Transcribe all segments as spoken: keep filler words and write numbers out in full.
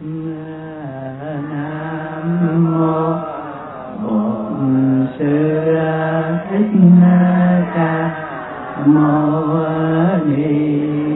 Nam mô Bổn Sư Thích Ca Mâu Ni.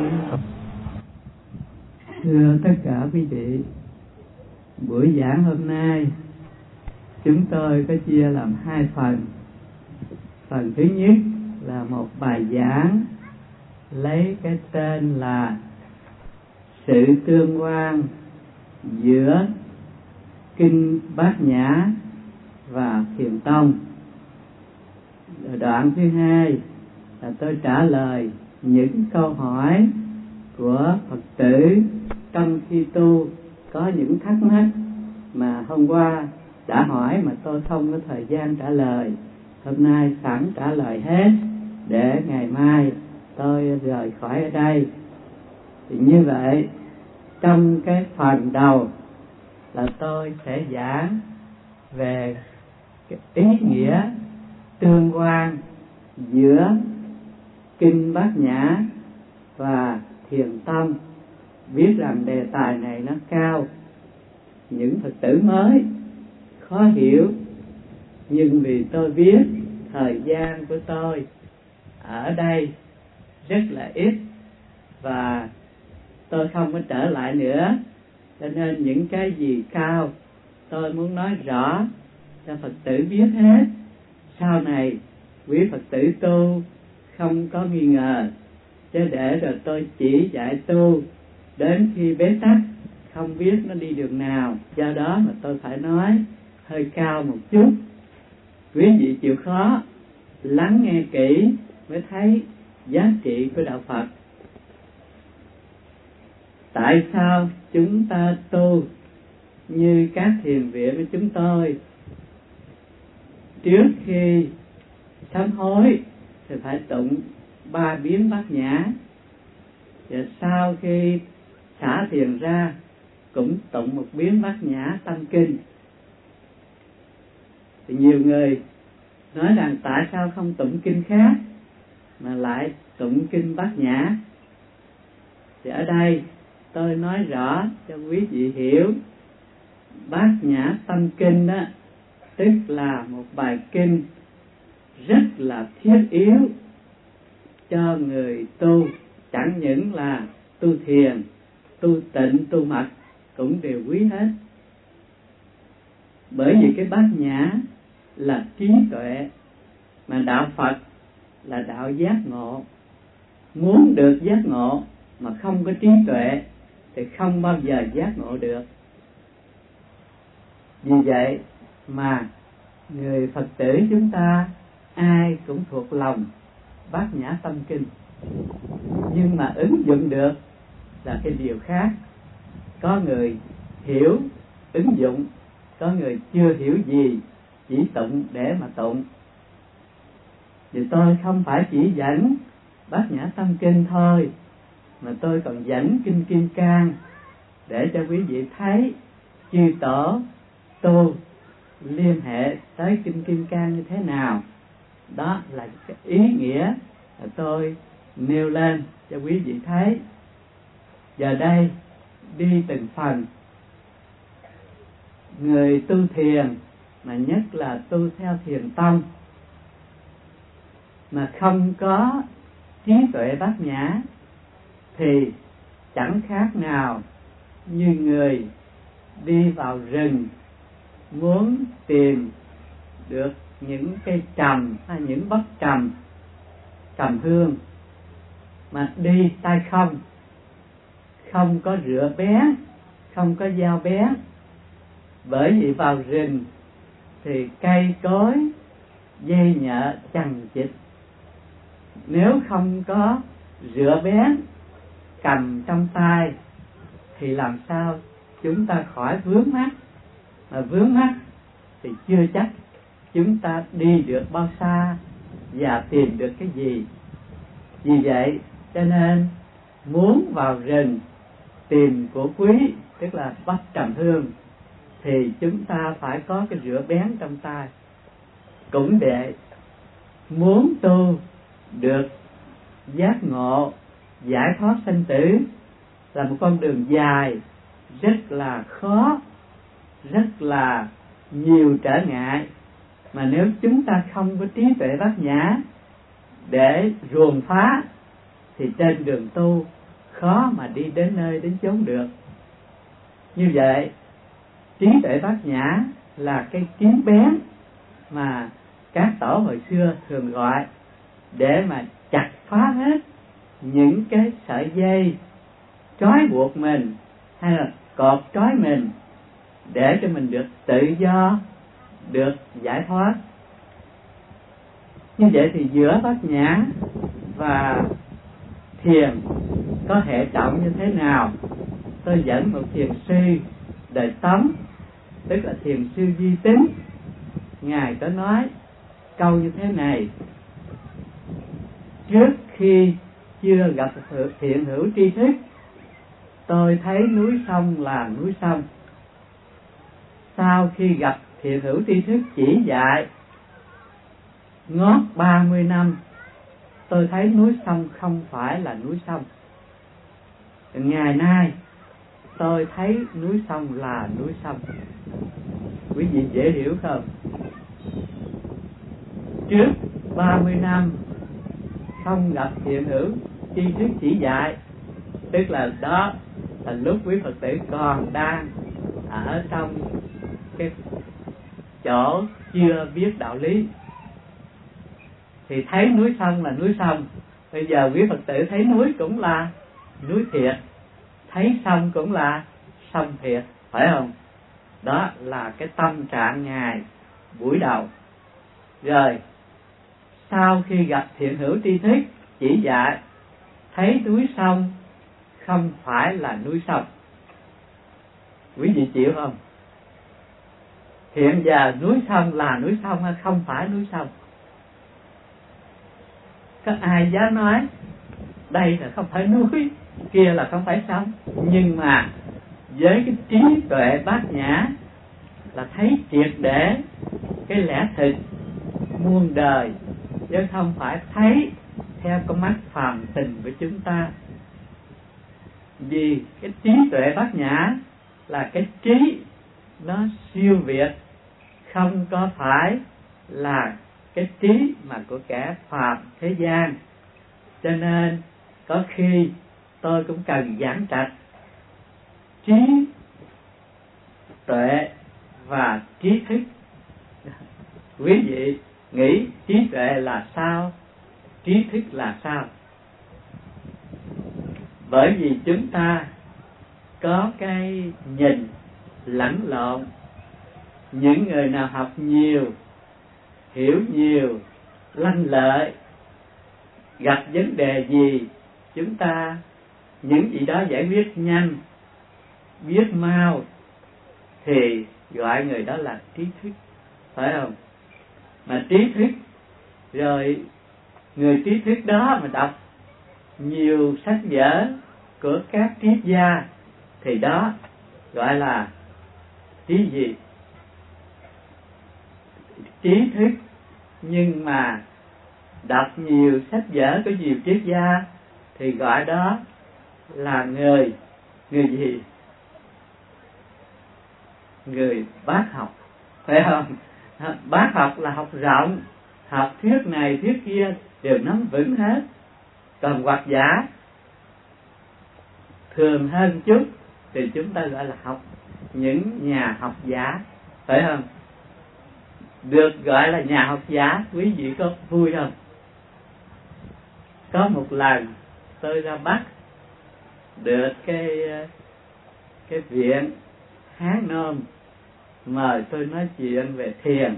Thưa tất cả quý vị, buổi giảng hôm nay chúng tôi có chia làm hai phần. Phần thứ nhất là một bài giảng lấy cái tên là sự tương quan giữa Kinh Bát Nhã và Thiền Tông. Đoạn thứ hai là tôi trả lời những câu hỏi của Phật tử trong khi tu có những thắc mắc mà hôm qua đã hỏi mà tôi không có thời gian trả lời. Hôm nay sẵn trả lời hết để ngày mai tôi rời khỏi ở đây. Thì như vậy, trong cái phần đầu là tôi sẽ giảng về cái ý nghĩa tương quan giữa Kinh Bát Nhã và Thiền Tông. Biết rằng đề tài này nó cao, những Phật tử mới khó hiểu, nhưng vì tôi biết thời gian của tôi ở đây rất là ít và tôi không có trở lại nữa, cho nên những cái gì cao tôi muốn nói rõ cho Phật tử biết hết. Sau này quý Phật tử tu không có nghi ngờ, chứ để rồi tôi chỉ dạy tu đến khi bế tắc không biết nó đi đường nào. Do đó mà tôi phải nói hơi cao một chút. Quý vị chịu khó lắng nghe kỹ mới thấy giá trị của đạo Phật. Tại sao chúng ta tu như các thiền viện của chúng tôi? Trước khi sám hối thì phải tụng ba biến Bát Nhã, và sau khi xả thiền ra cũng tụng một biến Bát Nhã Tâm Kinh. Thì nhiều người nói rằng tại sao không tụng kinh khác mà lại tụng kinh Bát Nhã? Thì ở đây tôi nói rõ cho quý vị hiểu. Bát Nhã Tâm Kinh đó tức là một bài kinh rất là thiết yếu cho người tu, chẳng những là tu thiền, tu tịnh, tu mật cũng đều quý hết. Bởi vì cái Bát Nhã là trí tuệ, mà đạo Phật là đạo giác ngộ. Muốn được giác ngộ mà không có trí tuệ thì không bao giờ giác ngộ được. Vì vậy mà người Phật tử chúng ta ai cũng thuộc lòng Bát Nhã Tâm Kinh, nhưng mà ứng dụng được là cái điều khác. Có người hiểu ứng dụng, có người chưa hiểu gì, chỉ tụng để mà tụng. Thì tôi không phải chỉ dẫn Bát Nhã Tâm Kinh thôi, mà tôi còn dẫn Kinh Kim Cang để cho quý vị thấy chư tổ tu liên hệ tới Kinh Kim Cang như thế nào. Đó là cái ý nghĩa mà tôi nêu lên cho quý vị thấy. Giờ đây đi từng phần. Người tu thiền, mà nhất là tu theo Thiền Tông, mà không có trí tuệ Bát Nhã thì chẳng khác nào như người đi vào rừng muốn tìm được những cây trầm hay những bắp trầm, trầm hương, mà đi tay không, không có rửa bén, không có dao bén. Bởi vì vào rừng thì cây cối, dây nhợ chằng chịt, nếu không có rửa bén, cầm trong tay thì làm sao chúng ta khỏi vướng mắc. Mà vướng mắc thì chưa chắc chúng ta đi được bao xa và tìm được cái gì. Vì vậy cho nên muốn vào rừng tìm của quý, tức là bắt trầm hương, thì chúng ta phải có cái rửa bén trong tay. Cũng để muốn tu được giác ngộ, giải thoát sanh tử là một con đường dài, rất là khó, rất là nhiều trở ngại, mà nếu chúng ta không có trí tuệ bát nhã để ruồng phá thì trên đường tu khó mà đi đến nơi đến chốn được. Như vậy trí tuệ bát nhã là cái kiếm bén mà các tổ hồi xưa thường gọi để mà chặt phá hết những cái sợi dây trói buộc mình hay là cột trói mình, để cho mình được tự do, được giải thoát. Như vậy thì giữa bát nhã và thiền có hệ trọng như thế nào? Tôi dẫn một thiền sư đời Tống, tức là thiền sư Duy Tín. Ngài có nói câu như thế này: trước khi chưa gặp thiện hữu tri thức, tôi thấy núi sông là núi sông. Sau khi gặp thiện hữu tri thức chỉ dạy ngót ba mươi năm, tôi thấy núi sông không phải là núi sông. Ngày nay tôi thấy núi sông là núi sông. Quý vị dễ hiểu không? Trước ba mươi năm không gặp thiện hữu tri thức chỉ dạy, tức là đó là lúc quý Phật tử còn đang ở trong cái chỗ chưa biết đạo lý, thì thấy núi sông là núi sông. Bây giờ quý Phật tử thấy núi cũng là núi thiệt, thấy sông cũng là sông thiệt, phải không? Đó là cái tâm trạng Ngài buổi đầu. Rồi sau khi gặp thiện hữu tri thức chỉ dạy, thấy núi sông không phải là núi sông. Quý vị chịu không? Hiện giờ núi sông là núi sông hay không phải núi sông? Có ai dám nói đây là không phải núi, kia là không phải sông? Nhưng mà với cái trí tuệ bát nhã là thấy triệt để cái lẽ thực muôn đời, chứ không phải thấy theo con mắt phàm tình của chúng ta. Vì cái trí tuệ bát nhã là cái trí nó siêu việt, không có phải là cái trí mà của kẻ phàm thế gian. Cho nên có khi tôi cũng cần giảng trạch trí tuệ và trí thức. Quý vị nghĩ trí tuệ là sao, trí thức là sao? Bởi vì chúng ta có cái nhìn lẫn lộn. Những người nào học nhiều, hiểu nhiều, lanh lợi, gặp vấn đề gì chúng ta những gì đó giải quyết nhanh, biết mau, thì gọi người đó là trí thức, phải không? Mà trí thức rồi người trí thức đó mà đọc nhiều sách vở của các triết gia thì đó gọi là trí gì? Trí thức. Nhưng mà đọc nhiều sách vở của nhiều triết gia thì gọi đó là người người gì? Người bác học, phải không? Bác học là học rộng, học thuyết này thuyết kia đều nắm vững hết. Còn hoặc giả thường hơn chút thì chúng ta gọi là học những nhà học giả, phải không? Được gọi là nhà học giả, quý vị có vui không? Có một lần tôi ra Bắc, được cái cái viện Hán Nôm mời tôi nói chuyện về thiền.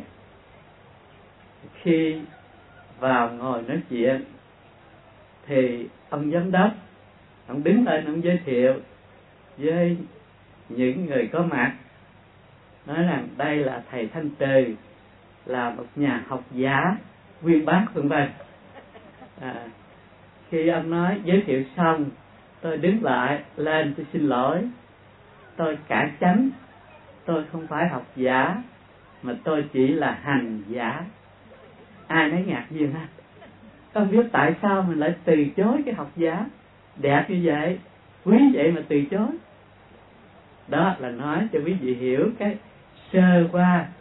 Khi vào ngồi nói chuyện thì ông giám đốc, ông đứng lên ông giới thiệu với những người có mặt, nói rằng đây là thầy Thanh Từ, là một nhà học giả uyên bác vân vân. À, khi ông nói giới thiệu xong, tôi đứng lại lên tôi xin lỗi, tôi cản chánh, tôi không phải học giả mà tôi chỉ là hành giả. Ai nấy ngạc nhiên ha, không biết tại sao mình lại từ chối cái học giả đẹp như vậy, quý vậy mà từ chối. Đó là nói cho quý vị hiểu cái sơ qua